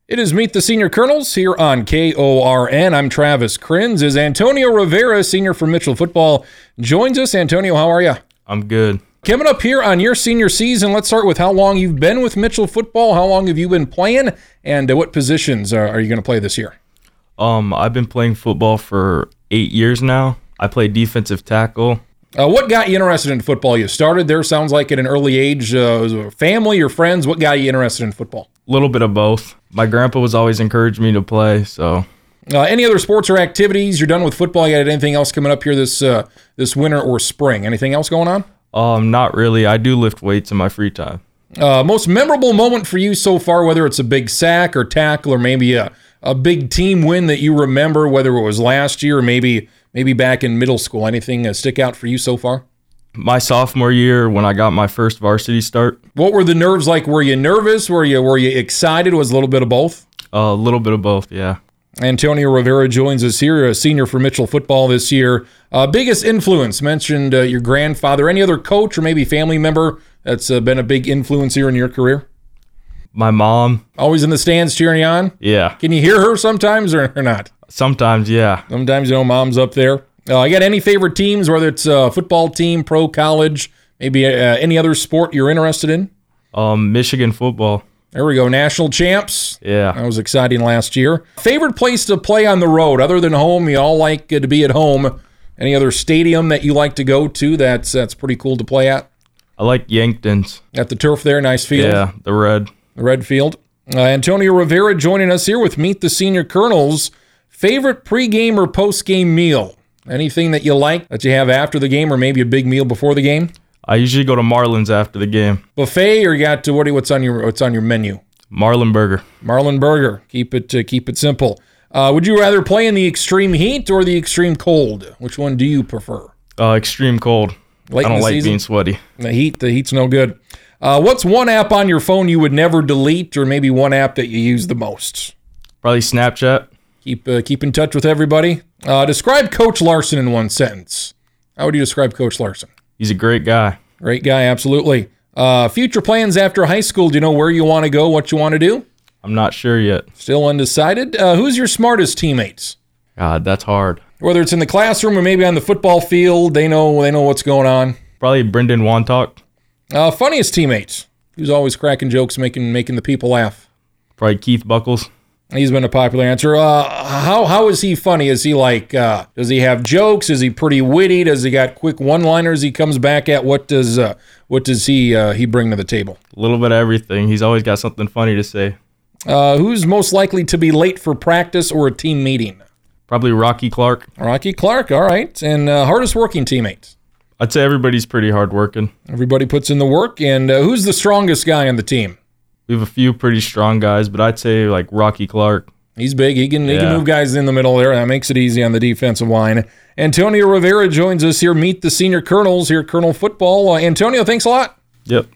It is Meet the Senior Colonels here on KORN. I'm Travis Krenz. As Antonio Rivera, senior for Mitchell football, joins us. Antonio, how are you? I'm good. Coming up here on your senior season, let's start with how long you've been with Mitchell football. How long have you been playing, and what positions are you going to play this year? I've been playing football for 8 years now. I play defensive tackle. What got you interested in football? You started there, sounds like, at an early age. Was it family or friends? What got you interested in football? A little bit of both. My grandpa was always encouraging me to play, so. Any other sports or activities? You're done with football. You got anything else coming up here this winter or spring? Anything else going on? Not really. I do lift weights in my free time. Most memorable moment for you so far, whether it's a big sack or tackle or maybe a big team win that you remember, whether it was last year or maybe back in middle school. Anything stick out for you so far? My sophomore year when I got my first varsity start. What were the nerves like? Were you nervous? Were you excited? Was a little bit of both? A little bit of both, yeah. Antonio Rivera joins us here, a senior for Mitchell football this year. Biggest influence, mentioned your grandfather. Any other coach or maybe family member that's been a big influence here in your career? My mom. Always in the stands cheering you on? Yeah. Can you hear her sometimes or not? Sometimes, yeah. Sometimes, mom's up there. You got any favorite teams, whether it's a football team, pro, college, maybe any other sport you're interested in? Michigan football. There we go. National champs. Yeah. That was exciting last year. Favorite place to play on the road, other than home? You all like to be at home. Any other stadium that you like to go to that's pretty cool to play at? I like Yankton's. At the turf there, nice field. Yeah, the red field. Antonio Rivera joining us here with Meet the Senior Colonels. Favorite pregame or postgame meal? Anything that you like that you have after the game or maybe a big meal before the game? I usually go to Marlin's after the game. Buffet, or you got what's on your menu? Marlin Burger. Marlin Burger. Keep it simple. Would you rather play in the extreme heat or the extreme cold? Which one do you prefer? Extreme cold. I don't like being sweaty. The heat's no good. What's one app on your phone you would never delete, or maybe one app that you use the most? Probably Snapchat. Keep in touch with everybody. Describe Coach Larson in one sentence. How would you describe Coach Larson? He's a great guy. Great guy, absolutely. Future plans after high school. Do you know where you want to go, what you want to do? I'm not sure yet. Still undecided? Who's your smartest teammates? God, that's hard. Whether it's in the classroom or maybe on the football field, they know what's going on. Probably Brendan Wantock. Funniest teammates. Who's always cracking jokes, making the people laugh? Probably Keith Buckles. He's been a popular answer. How is he funny? Is he like, does he have jokes? Is he pretty witty? Does he got quick one-liners he comes back at? What does he bring to the table? A little bit of everything. He's always got something funny to say. Who's most likely to be late for practice or a team meeting? Probably Rocky Clark. Rocky Clark, all right. And hardest working teammates? I'd say everybody's pretty hard working. Everybody puts in the work. And who's the strongest guy on the team? We have a few pretty strong guys, but I'd say like Rocky Clark. He's big. He can move guys in the middle there. That makes it easy on the defensive line. Antonio Rivera joins us here. Meet the Senior Colonels here at Colonel Football. Antonio, thanks a lot. Yep.